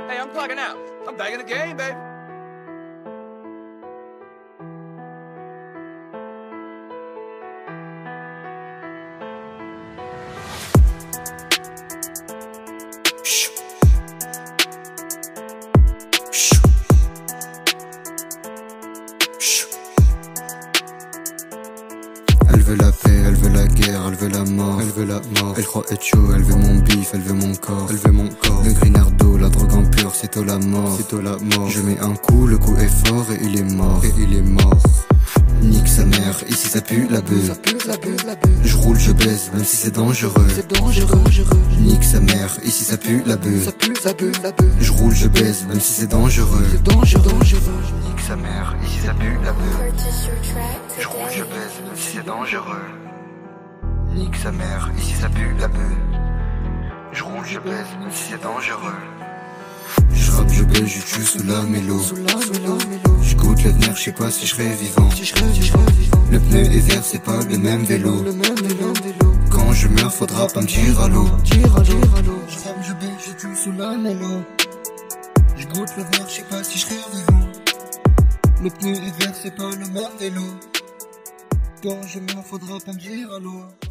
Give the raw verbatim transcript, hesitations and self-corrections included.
Hey, I'm plugging out. I'm back in the game, baby. Elle veut la paix, elle veut la guerre, elle veut la mort, elle veut la mort. Elle croit être chaud, elle veut mon bif, elle veut mon corps, elle veut mon corps. Le grinardo, la drogue en pure, c'est toi la mort, c'est toi la mort. Je mets un coup, le coup est fort et il est mort, et il est mort. Nique sa mère, ici ça pue la beuh. Je roule, je baise, même si c'est dangereux. C'est dangereux, dangereux. Nique sa mère, ici ça pue la beuh. Ça pue, ça pue, la beuh. Je roule, je baise, même si c'est dangereux. C'est dangereux, dangereux. Nique sa mère, ici ça pue la beuh. Je roule, je baise, même si c'est dangereux. Nique sa mère, ici ça pue la beuh. Je roule, je baise, même si c'est dangereux. Je rappe, je baise, je tue sous la mélo. Sous la, sous la mélo. Je goûte l'avenir, je sais pas si je serai vivant. Si je serais, si je serais vivant. Le pneu est vert, c'est pas le même vélo. Le même, le même vélo. Quand je meurs, faudra pas me tirer à l'eau. Tire à l'eau, à l'eau. Je rappe, je baise, je tue sous la mélo. Je goûte l'avenir, je sais pas si je serai vivant. Le pneu est vert, c'est pas le même vélo. Quand je meurs, faudra pas me dire à l'eau.